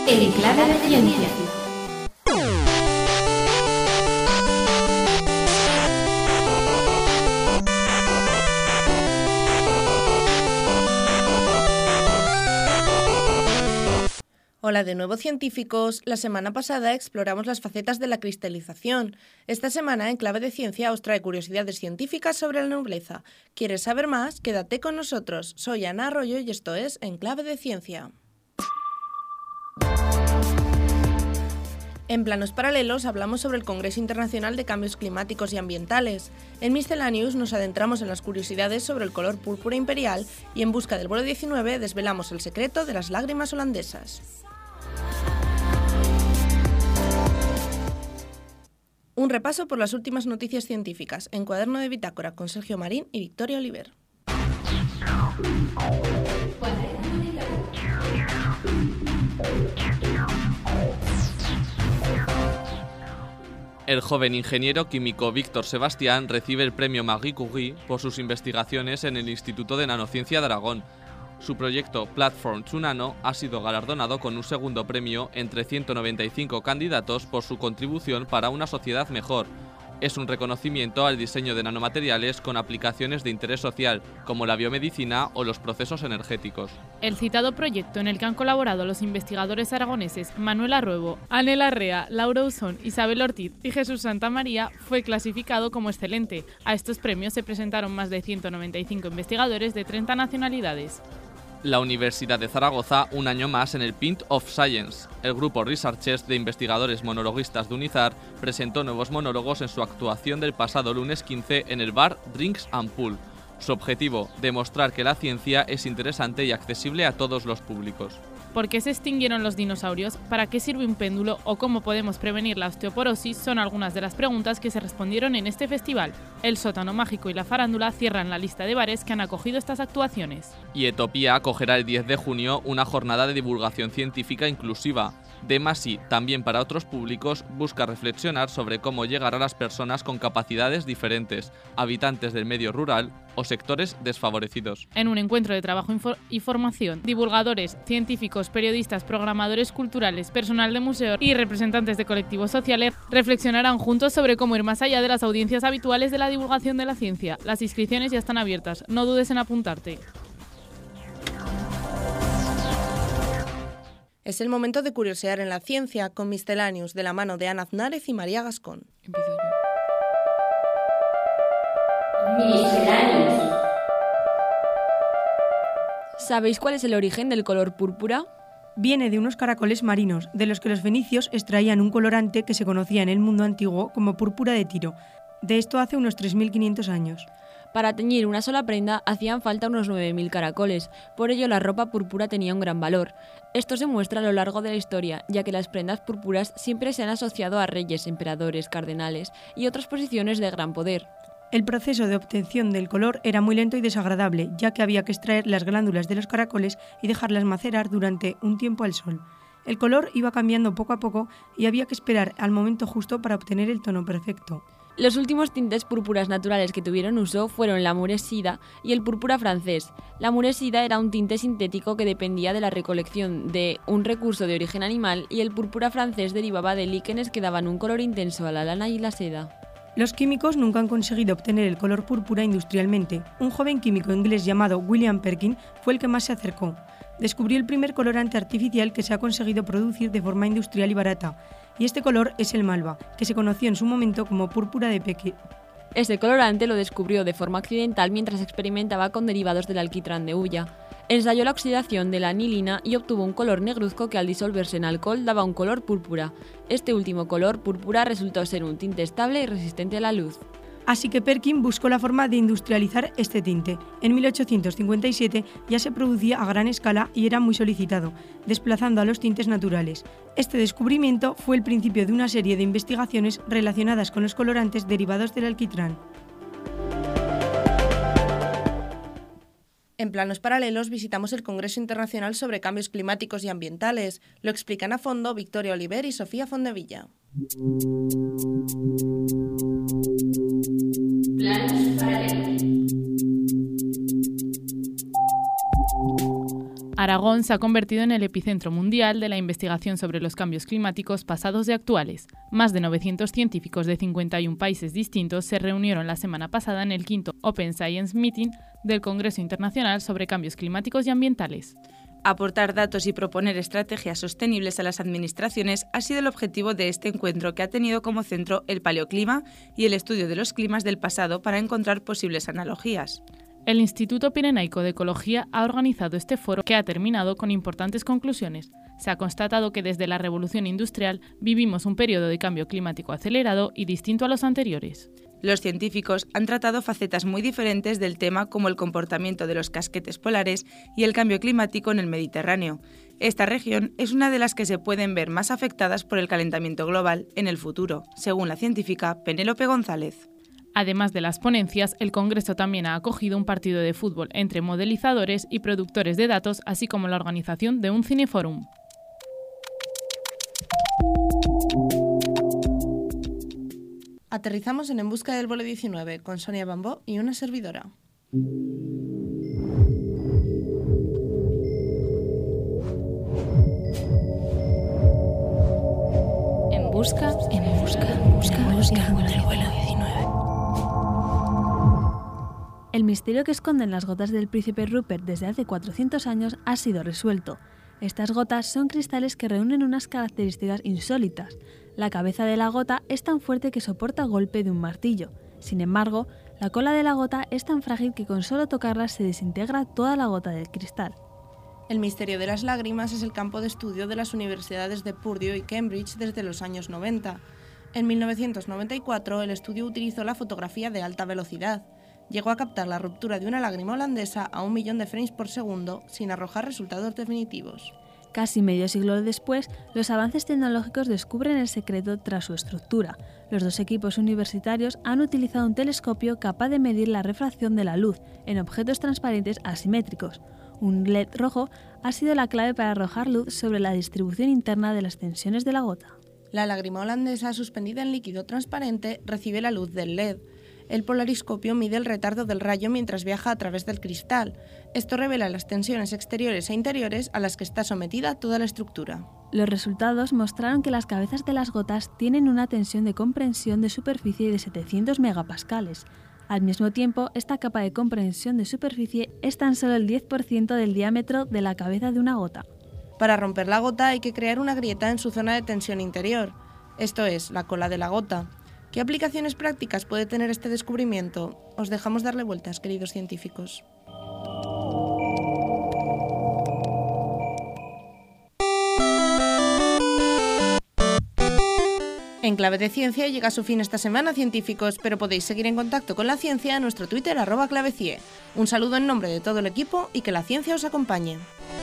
en Clave de Ciencia. Hola de nuevo, científicos. La semana pasada exploramos las facetas de la cristalización. Esta semana en Clave de Ciencia os trae curiosidades científicas sobre la nobleza. ¿Quieres saber más? Quédate con nosotros. Soy Ana Arroyo y esto es En Clave de Ciencia. En planos paralelos hablamos sobre el Congreso Internacional de Cambios Climáticos y Ambientales. En Miscellaneous nos adentramos en las curiosidades sobre el color púrpura imperial y en busca del vuelo 19 desvelamos el secreto de las lágrimas holandesas. Un repaso por las últimas noticias científicas en Cuaderno de Bitácora con Sergio Marín y Victoria Oliver. El joven ingeniero químico Víctor Sebastián recibe el premio Marie Curie por sus investigaciones en el Instituto de Nanociencia de Aragón. Su proyecto Platform to Nano ha sido galardonado con un segundo premio entre 195 candidatos por su contribución para una sociedad mejor. Es un reconocimiento al diseño de nanomateriales con aplicaciones de interés social, como la biomedicina o los procesos energéticos. El citado proyecto, en el que han colaborado los investigadores aragoneses Manuel Arruebo, Anel Arrea, Laura Usón, Isabel Ortiz y Jesús Santamaría, fue clasificado como excelente. A estos premios se presentaron más de 195 investigadores de 30 nacionalidades. La Universidad de Zaragoza, un año más en el Pint of Science. El grupo Researchers de investigadores monologuistas de UNIZAR presentó nuevos monólogos en su actuación del pasado lunes 15 en el bar Drinks and Pool. Su objetivo, demostrar que la ciencia es interesante y accesible a todos los públicos. ¿Por qué se extinguieron los dinosaurios? ¿Para qué sirve un péndulo? ¿O cómo podemos prevenir la osteoporosis? Son algunas de las preguntas que se respondieron en este festival. El Sótano Mágico y la Farándula cierran la lista de bares que han acogido estas actuaciones. Y Etopía acogerá el 10 de junio una jornada de divulgación científica inclusiva. Demasi, también para otros públicos, busca reflexionar sobre cómo llegar a las personas con capacidades diferentes, habitantes del medio rural o sectores desfavorecidos. En un encuentro de trabajo y formación, divulgadores, científicos, periodistas, programadores culturales, personal de museo y representantes de colectivos sociales reflexionarán juntos sobre cómo ir más allá de las audiencias habituales de la divulgación de la ciencia. Las inscripciones ya están abiertas, no dudes en apuntarte. Es el momento de curiosear en la ciencia con Miscellaneous de la mano de Ana Aznárez y María Gascón. Empiezo yo. Miscellaneous. ¿Sabéis cuál es el origen del color púrpura? Viene de unos caracoles marinos, de los que los fenicios extraían un colorante que se conocía en el mundo antiguo como púrpura de Tiro. De esto hace unos 3.500 años. Para teñir una sola prenda hacían falta unos 9.000 caracoles, por ello la ropa púrpura tenía un gran valor. Esto se muestra a lo largo de la historia, ya que las prendas púrpuras siempre se han asociado a reyes, emperadores, cardenales y otras posiciones de gran poder. El proceso de obtención del color era muy lento y desagradable, ya que había que extraer las glándulas de los caracoles y dejarlas macerar durante un tiempo al sol. El color iba cambiando poco a poco y había que esperar al momento justo para obtener el tono perfecto. Los últimos tintes púrpuras naturales que tuvieron uso fueron la muresida y el púrpura francés. La muresida era un tinte sintético que dependía de la recolección de un recurso de origen animal y el púrpura francés derivaba de líquenes que daban un color intenso a la lana y la seda. Los químicos nunca han conseguido obtener el color púrpura industrialmente. Un joven químico inglés llamado William Perkin fue el que más se acercó. Descubrió el primer colorante artificial que se ha conseguido producir de forma industrial y barata, y este color es el malva, que se conoció en su momento como púrpura de Peque. Este colorante lo descubrió de forma accidental mientras experimentaba con derivados del alquitrán de hulla. Ensayó la oxidación de la anilina y obtuvo un color negruzco que al disolverse en alcohol daba un color púrpura. Este último color púrpura resultó ser un tinte estable y resistente a la luz. Así que Perkin buscó la forma de industrializar este tinte. En 1857 ya se producía a gran escala y era muy solicitado, desplazando a los tintes naturales. Este descubrimiento fue el principio de una serie de investigaciones relacionadas con los colorantes derivados del alquitrán. En planos paralelos visitamos el Congreso Internacional sobre Cambios Climáticos y Ambientales. Lo explican a fondo Victoria Oliver y Sofía Fondevilla. Planos paralelos. Aragón se ha convertido en el epicentro mundial de la investigación sobre los cambios climáticos pasados y actuales. Más de 900 científicos de 51 países distintos se reunieron la semana pasada en el quinto Open Science Meeting del Congreso Internacional sobre Cambios Climáticos y Ambientales. Aportar datos y proponer estrategias sostenibles a las administraciones ha sido el objetivo de este encuentro, que ha tenido como centro el paleoclima y el estudio de los climas del pasado para encontrar posibles analogías. El Instituto Pirenaico de Ecología ha organizado este foro, que ha terminado con importantes conclusiones. Se ha constatado que desde la revolución industrial vivimos un periodo de cambio climático acelerado y distinto a los anteriores. Los científicos han tratado facetas muy diferentes del tema, como el comportamiento de los casquetes polares y el cambio climático en el Mediterráneo. Esta región es una de las que se pueden ver más afectadas por el calentamiento global en el futuro, según la científica Penélope González. Además de las ponencias, el Congreso también ha acogido un partido de fútbol entre modelizadores y productores de datos, así como la organización de un cineforum. Aterrizamos en Busca del vuelo 19 con Sonia Bambó y una servidora. En busca del vuelo 19. El misterio que esconden las gotas del príncipe Rupert desde hace 400 años ha sido resuelto. Estas gotas son cristales que reúnen unas características insólitas. La cabeza de la gota es tan fuerte que soporta el golpe de un martillo. Sin embargo, la cola de la gota es tan frágil que con solo tocarla se desintegra toda la gota del cristal. El misterio de las lágrimas es el campo de estudio de las universidades de Purdue y Cambridge desde los años 90. En 1994, el estudio utilizó la fotografía de alta velocidad. Llegó a captar la ruptura de una lágrima holandesa a 1 millón de frames por segundo, sin arrojar resultados definitivos. Casi medio siglo después, los avances tecnológicos descubren el secreto tras su estructura. Los dos equipos universitarios han utilizado un telescopio capaz de medir la refracción de la luz en objetos transparentes asimétricos. Un LED rojo ha sido la clave para arrojar luz sobre la distribución interna de las tensiones de la gota. La lágrima holandesa suspendida en líquido transparente recibe la luz del LED. El polariscopio mide el retardo del rayo mientras viaja a través del cristal. Esto revela las tensiones exteriores e interiores a las que está sometida toda la estructura. Los resultados mostraron que las cabezas de las gotas tienen una tensión de comprensión de superficie de 700 megapascales. Al mismo tiempo, esta capa de comprensión de superficie es tan solo el 10% del diámetro de la cabeza de una gota. Para romper la gota hay que crear una grieta en su zona de tensión interior, esto es, la cola de la gota. ¿Qué aplicaciones prácticas puede tener este descubrimiento? Os dejamos darle vueltas, queridos científicos. En Clave de Ciencia llega a su fin esta semana, científicos, pero podéis seguir en contacto con la ciencia en nuestro Twitter @clavecie. Un saludo en nombre de todo el equipo y que la ciencia os acompañe.